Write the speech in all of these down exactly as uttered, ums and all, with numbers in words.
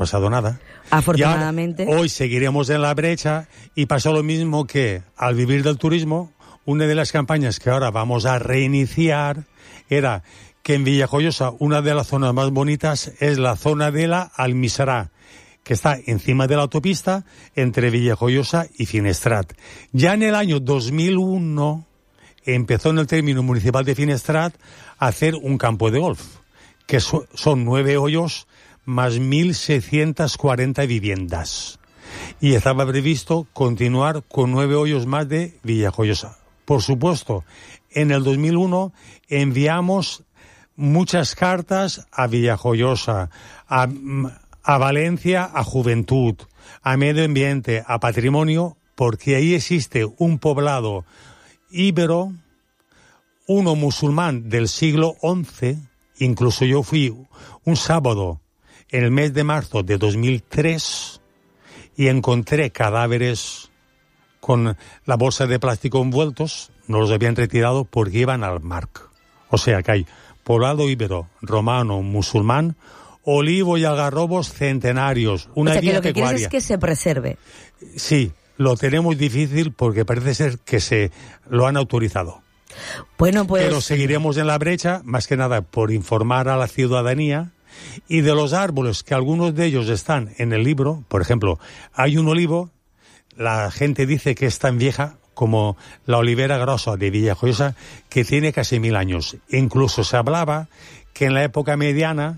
pasado nada. Afortunadamente. Hoy seguiremos en la brecha y pasa lo mismo que al vivir del turismo, una de las campañas que ahora vamos a reiniciar era que en Villajoyosa una de las zonas más bonitas es la zona de la Almiserà, que está encima de la autopista entre Villajoyosa y Finestrat. Ya en el año dos mil uno empezó en el término municipal de Finestrat a hacer un campo de golf, que so, son nueve hoyos más mil seiscientas cuarenta viviendas. Y estaba previsto continuar con nueve hoyos más de Villajoyosa. Por supuesto, en el dos mil uno enviamos muchas cartas a Villajoyosa, a, a Valencia, a Juventud, a Medio Ambiente, a Patrimonio, porque ahí existe un poblado íbero, uno musulmán del siglo once, incluso yo fui un sábado en el mes de marzo de dos mil tres y encontré cadáveres con la bolsa de plástico envueltos, no los habían retirado porque iban al mar. O sea que hay poblado íbero, romano, musulmán, olivo y algarrobos centenarios, una o sea, vía que lo que pecuaria. quieres es que se preserve. Sí, lo tenemos difícil porque parece ser que se lo han autorizado. Bueno, pues... Pero seguiremos en la brecha, más que nada por informar a la ciudadanía. Y de los árboles, que algunos de ellos están en el libro, por ejemplo, hay un olivo, la gente dice que es tan vieja como la olivera grosa de Villajoyosa, que tiene casi mil años. Incluso se hablaba que en la época mediana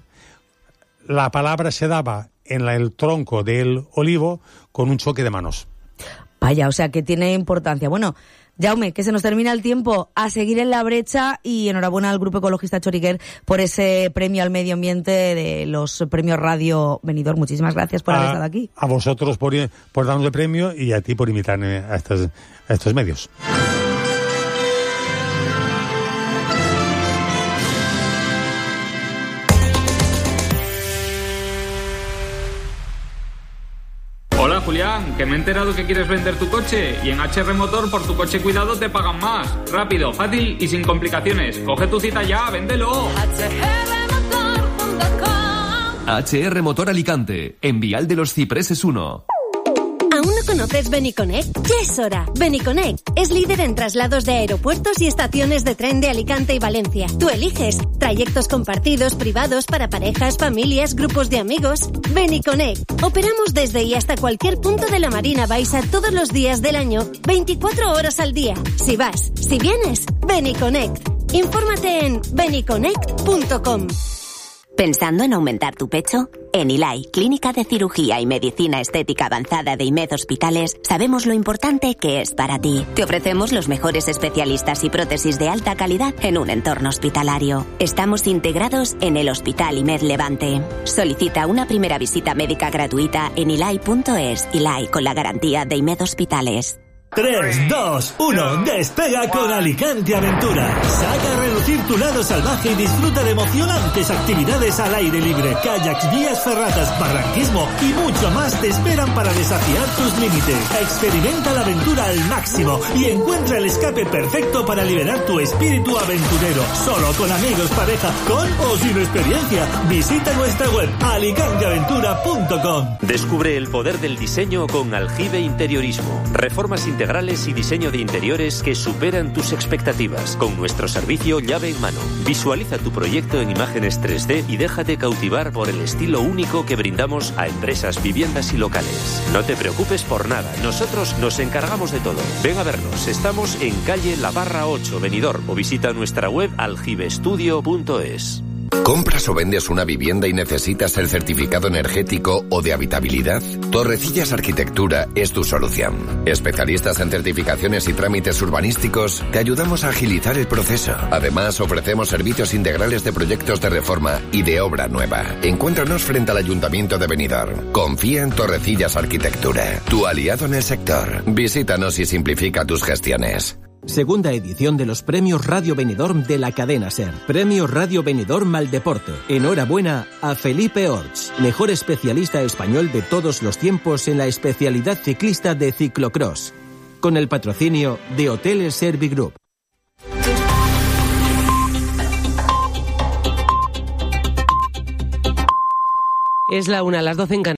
la palabra se daba en la, el tronco del olivo con un choque de manos. Vaya, o sea que tiene importancia. Bueno, Jaume, que se nos termina el tiempo, a seguir en la brecha, y enhorabuena al Grupo Ecologista Choriguer por ese premio al medio ambiente de los premios Radio Benidorm. Muchísimas gracias por a, haber estado aquí. A vosotros por, por darnos el premio y a ti por invitarme a estos, a estos medios. Hola Julián, que me he enterado que quieres vender tu coche y en H R Motor por tu coche cuidado te pagan más. Rápido, fácil y sin complicaciones. Coge tu cita ya, véndelo. H R Motor Alicante, en Vial de los Cipreses uno. ¿Aún no conoces Beniconnect? Ya es hora. Beniconnect es líder en traslados de aeropuertos y estaciones de tren de Alicante y Valencia. Tú eliges trayectos compartidos, privados, para parejas, familias, grupos de amigos. Beniconnect. Operamos desde y hasta cualquier punto de la Marina Baixa todos los días del año, veinticuatro horas al día. Si vas, si vienes, Beniconnect. Infórmate en beniconnect punto com. ¿Pensando en aumentar tu pecho? En I L A I, Clínica de Cirugía y Medicina Estética Avanzada de IMED Hospitales, sabemos lo importante que es para ti. Te ofrecemos los mejores especialistas y prótesis de alta calidad en un entorno hospitalario. Estamos integrados en el Hospital IMED Levante. Solicita una primera visita médica gratuita en I L A I punto es. I L A I, con la garantía de IMED Hospitales. tres, dos, uno, despega con Alicante Aventura. Saca a relucir tu lado salvaje y disfruta de emocionantes actividades al aire libre. Kayaks, vías ferratas, barranquismo y mucho más te esperan para desafiar tus límites. Experimenta la aventura al máximo y encuentra el escape perfecto para liberar tu espíritu aventurero. Solo con amigos, pareja, con o sin experiencia. Visita nuestra web alicante aventura punto com. Descubre el poder del diseño con Aljibe Interiorismo. Reformas integrales integrales y diseño de interiores que superan tus expectativas con nuestro servicio llave en mano. Visualiza tu proyecto en imágenes tres D y déjate cautivar por el estilo único que brindamos a empresas, viviendas y locales. No te preocupes por nada, nosotros nos encargamos de todo. Ven a vernos, estamos en calle La Barra ocho, Benidorm, o visita nuestra web aljibe estudio punto es. ¿Compras o vendes una vivienda y necesitas el certificado energético o de habitabilidad? Torrecillas Arquitectura es tu solución. Especialistas en certificaciones y trámites urbanísticos, te ayudamos a agilizar el proceso. Además, ofrecemos servicios integrales de proyectos de reforma y de obra nueva. Encuéntranos frente al Ayuntamiento de Benidorm. Confía en Torrecillas Arquitectura, tu aliado en el sector. Visítanos y simplifica tus gestiones. Segunda edición de los Premios Radio Benidorm de la cadena SER. Premio Radio Benidorm al deporte. Enhorabuena a Felipe Orts, mejor especialista español de todos los tiempos en la especialidad ciclista de ciclocross. Con el patrocinio de Hoteles Servigroup. Es la una, las doce en Canarias.